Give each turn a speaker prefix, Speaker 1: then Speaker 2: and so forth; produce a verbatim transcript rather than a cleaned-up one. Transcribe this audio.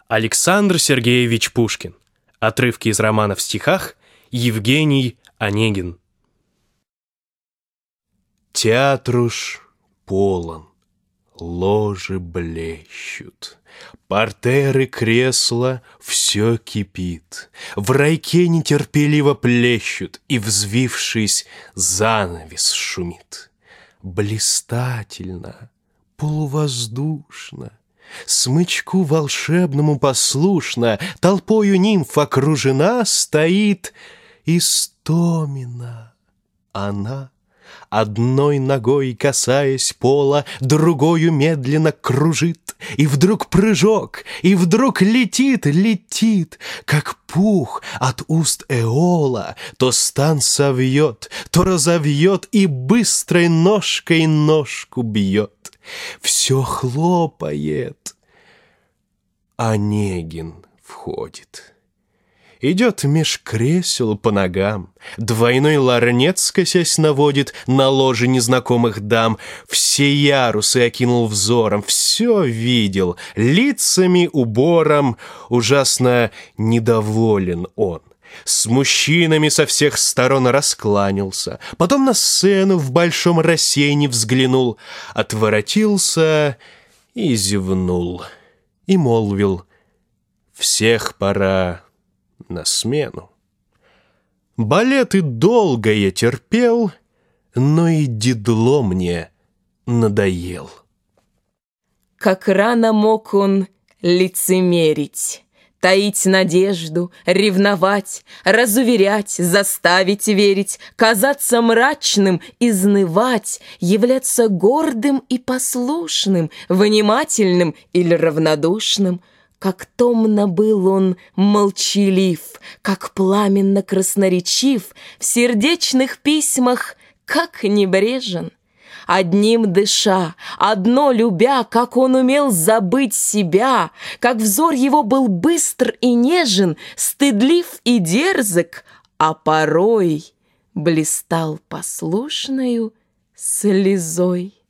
Speaker 1: Александр Сергеевич Пушкин. Отрывки из романа в стихах Евгений Онегин. Театр уж полон, ложи блещут, портеры, кресла, все кипит. В райке нетерпеливо плещут, и, взвившись, занавес шумит. Блистательно, полувоздушно, смычку волшебному послушно, толпою нимф окружена стоит Истомина. Она, одной ногой касаясь пола, другою медленно кружит, и вдруг прыжок, и вдруг летит, летит, как пух от уст Эола, то стан совьет, то разовьет, и быстрой ножкой ножку бьет. Все хлопает. Онегин входит. Идет меж кресел по ногам, двойной ларнет, скосясь, наводит на ложе незнакомых дам. Все ярусы окинул взором, все видел, лицами, убором. Ужасно недоволен он. С мужчинами со всех сторон раскланялся, потом на сцену в большом рассеянии взглянул, отворотился и зевнул, и молвил: всех пора на смену. Балеты долго я терпел, но и дидло мне надоел.
Speaker 2: Как рано мог он лицемерить, таить надежду, ревновать, разуверять, заставить верить, казаться мрачным, изнывать, являться гордым и послушным, внимательным или равнодушным. Как томно был он молчалив, как пламенно красноречив, в сердечных письмах как небрежен. Одним дыша, одно любя, как он умел забыть себя, как взор его был быстр и нежен, стыдлив и дерзок, а порой блистал послушною слезой.